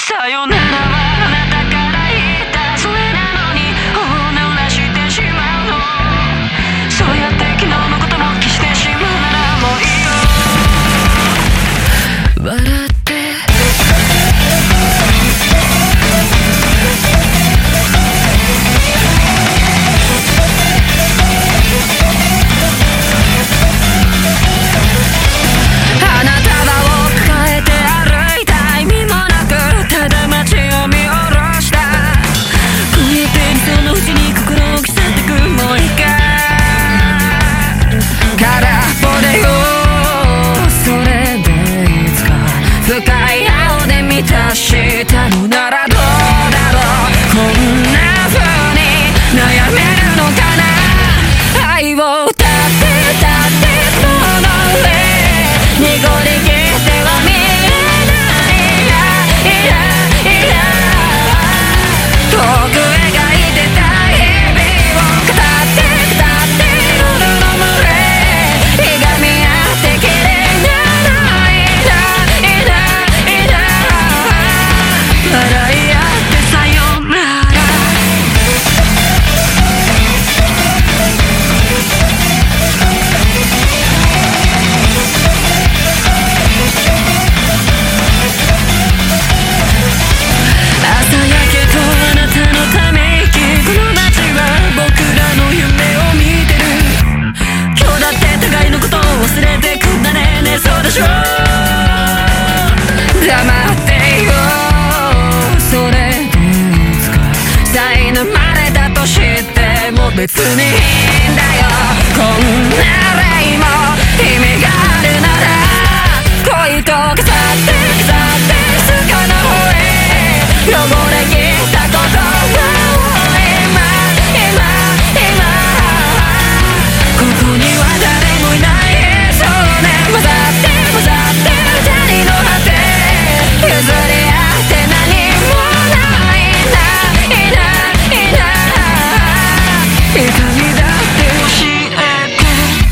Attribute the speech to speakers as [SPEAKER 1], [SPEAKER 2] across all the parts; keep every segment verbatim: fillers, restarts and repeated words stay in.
[SPEAKER 1] さよならはあなたから言ったそれなのに頬を濡らしてしまうのそうやって昨日のことも消してしまうならもういいよ笑ってしたのならどうだろうこんな風に悩めるのかな愛を歌って歌ってその上濁り消しては見えないいやいやいや遠く描いてた日々を語って語って夜の群れいがみ合って綺麗な笑い合ってさよなら朝焼けとあなたのため息この街は僕らの夢を見てる今日だって互いのことを忘れてくんだねねそうでしょ黙ってよそれでいつか苛まれたとしても別にいいんだよこんな礼も意味があるなら恋と飾って飾ってすかの方へ汚れ切った言葉を今今今ここには誰もいないそうね混ざって混ざって二人の果て譲り合って何もないないないない痛みだって教えて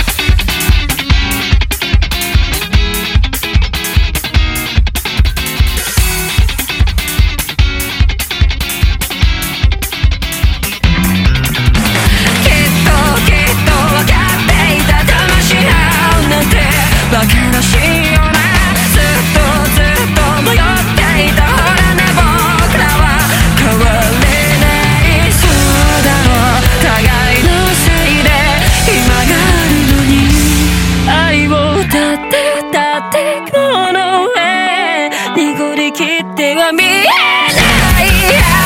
[SPEAKER 1] きっときっと分かっていた騙し合うなんて馬鹿らしいよなずっとずっと迷っていたほらね僕らは変われないそうだろう互いのせいで今があるのに愛を歌って歌ってこの上濁りきっては見えない